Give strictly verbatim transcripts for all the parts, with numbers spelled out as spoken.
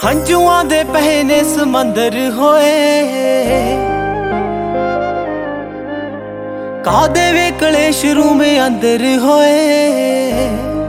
ਹੰਝੂਆਂ ਦੇ ਪਏ ਨੇ ਸਮੁੰਦਰ ਹੋਏ, ਕਾਦੇ ਵੇ ਕਲੇਸ਼ ਰੂਮੇ ਅੰਦਰ ਹੋਏ।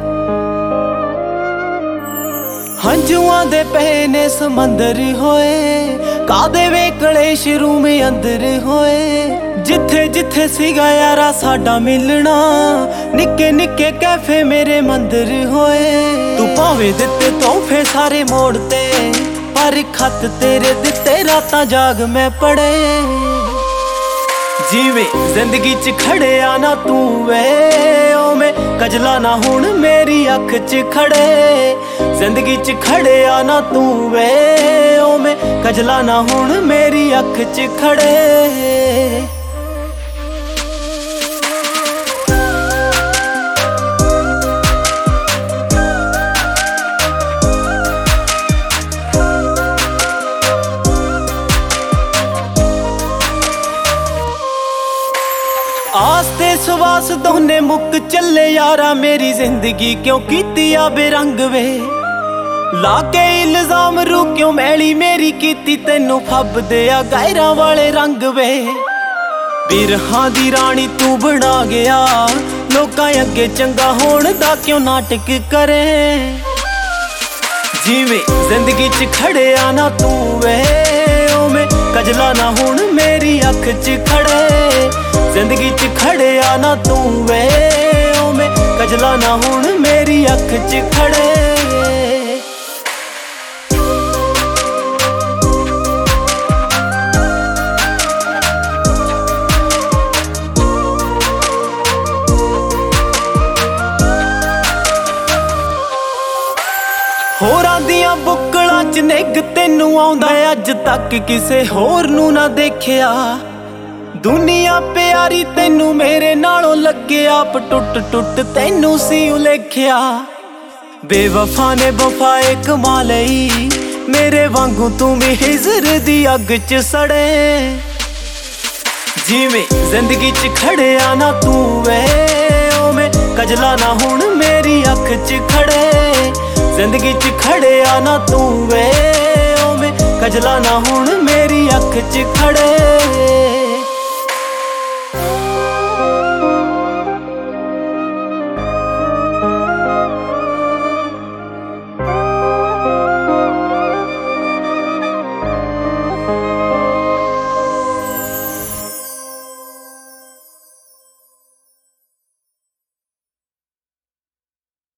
ਹੰਝੂਆਂ ਦੇ ਪਏ ਨੇ ਸਮੁੰਦਰ ਹੋਏ, ਕਾਦੇ ਵੇ ਕਲੇਸ਼ ਰੂਮੇ ਅੰਦਰ ਹੋਏ। ਜਿੱਥੇ ਜਿੱਥੇ ਸੀਗਾ ਯਾਰਾ ਸਾਡਾ ਮਿਲਣਾ, ਨਿੱਕੇ ਨਿੱਕੇ ਕੈਫੇ ਮੇਰੇ ਮੰਦਰ ਹੋਏ। ਤੂੰ ਭਾਵੇਂ ਦਿੱਤੇ ਤੋਹਫੇ ਸਾਰੇ ਮੋੜ ਤੇ, ਪਰ ਖੱਤ ਤੇਰੇ ਦਿੱਤੇ ਰਾਤਾਂ ਜਾਗ ਮੈਂ ਪੜੇ। ਜਿਵੇਂ ਜ਼ਿੰਦਗੀ ਚ ਖੜਿਆ ਨਾ ਤੂੰ ਵੇ, ਓਵੇਂ ਕਜਲਾ ਨਾ ਹੁਣ ਮੇਰੀ ਅੱਖ ਚ ਖੜੇ। ਜ਼ਿੰਦਗੀ ਚ ਖੜਿਆ ਨਾ ਤੂੰ ਵੇ, ਓਵੇਂ ਕਜਲਾ ਨਾ ਹੁਣ ਮੇਰੀ ਅੱਖ ਚ ਖੜੇ। ਆਸ ਤੇ ਸਵਾਸ ਦੋਨੇ ਮੁੱਕ ਚੱਲੇ ਯਾਰਾ, ਮੇਰੀ ਜ਼ਿੰਦਗੀ ਕਿਉਂ ਕੀਤੀ ਆ ਬੇਰੰਗ ਵੇ। ਲਾ ਕੇ ਇਲਜ਼ਾਮ ਰੂ ਕਿਉਂ ਮੈਲੀ ਮੇਰੀ ਕੀਤੀ, ਤੈਨੂੰ ਫੱਬਦੇ ਆ ਗੈਰਾਂ ਵਾਲੇ ਰੰਗ ਵੇ। ਬਿਰਹਾਂ ਦੀ ਰਾਣੀ ਤੂੰ ਬਣਾ ਗਿਆ, ਲੋਕਾਂ ਅੱਗੇ ਚੰਗਾ ਹੋਣ ਦਾ ਕਿਉਂ ਨਾਟਕ ਕਰੇ। ਜਿਵੇਂ ਜ਼ਿੰਦਗੀ ਚ ਖੜਿਆ ਨਾ ਤੂੰ ਵੇ, ਓਵੇਂ ਕਜਲਾ ਨਾ ਹੁਣ ਮੇਰੀ ਅੱਖ ਚ ਖੜੇ। ਜ਼ਿੰਦਗੀ ਚ ਖੜਿਆ ਨਾ ਤੂੰ ਵੇ, ਓਵੇਂ ਕਜਲਾ ਨਾ ਹੁਣ ਮੇਰੀ ਅੱਖ ਚ ਖੜੇ। ਹੋਰਾਂ ਦੀਆਂ ਬੁੱਕਲਾਂ ਚ ਨਿੱਘ ਤੈਨੂੰ ਆਉਂਦਾ, ਅੱਜ ਤੱਕ ਕਿਸੇ ਹੋਰ ਨੂੰ ਨਾ ਦੇਖਿਆ। ਦੁਨੀਆ ਪਿਆਰੀ ਤੈਨੂੰ ਮੇਰੇ ਨਾਲੋਂ ਲੱਗਿਆ, ਆਪ ਟੁੱਟ ਟੁੱਟ ਤੈਨੂੰ ਸੀ ਉਲੇਖਿਆ। ਬੇਵਫਾ ਨੇ ਵਫਾਏ ਕਮਾ ਲਈ, ਮੇਰੇ ਵਾਂਗੂ ਤੂੰ ਵੀ ਹਿਜਰ ਦੀ ਅੱਗ ਚ ਸੜੇ। ਜਿਵੇਂ ਜ਼ਿੰਦਗੀ ਚ ਖੜਿਆ ਨਾ ਤੂੰ ਵੇ, ਓਵੇਂ ਕਜਲਾ ਨਾ ਹੁਣ ਮੇਰੀ ਅੱਖ ਚ ਖੜੇ। ਜ਼ਿੰਦਗੀ ਚ ਖੜਿਆ ਨਾ ਤੂੰ ਵੇ, ਓਵੇਂ ਕਜਲਾ ਨਾ ਹੁਣ ਮੇਰੀ ਅੱਖ ਚ ਖੜੇ।